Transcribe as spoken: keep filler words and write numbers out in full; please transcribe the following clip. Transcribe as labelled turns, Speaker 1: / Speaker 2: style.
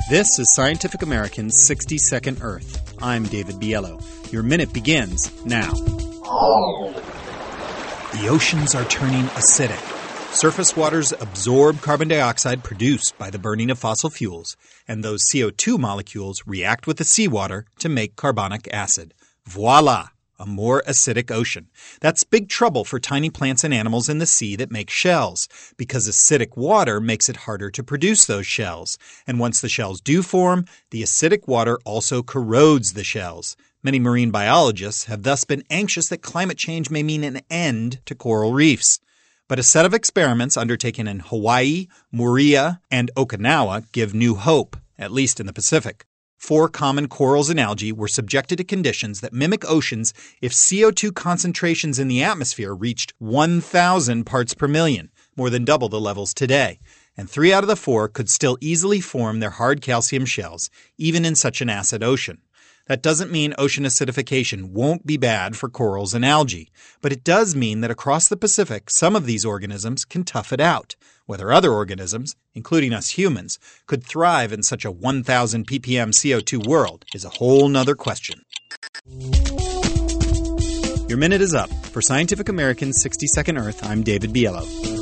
Speaker 1: This is Scientific American's sixty second Earth. I'm David Biello. Your minute begins now. The oceans are turning acidic. Surface waters absorb carbon dioxide produced by the burning of fossil fuels, and those C O two molecules react with the seawater to make carbonic acid. Voila! A more acidic ocean. That's big trouble for tiny plants and animals in the sea that make shells, because acidic water makes it harder to produce those shells. And once the shells do form, the acidic water also corrodes the shells. Many marine biologists have thus been anxious that climate change may mean an end to coral reefs. But a set of experiments undertaken in Hawaii, Moorea, and Okinawa give new hope, at least in the Pacific. Four common corals and algae were subjected to conditions that mimic oceans if C O two concentrations in the atmosphere reached one thousand parts per million, more than double the levels today. And three out of the four could still easily form their hard calcium shells, even in such an acid ocean. That doesn't mean ocean acidification won't be bad for corals and algae, but it does mean that across the Pacific, some of these organisms can tough it out. Whether other organisms, including us humans, could thrive in such a one thousand p p m C O two world is a whole nother question. Your minute is up. For Scientific American's sixty second Earth, I'm David Biello.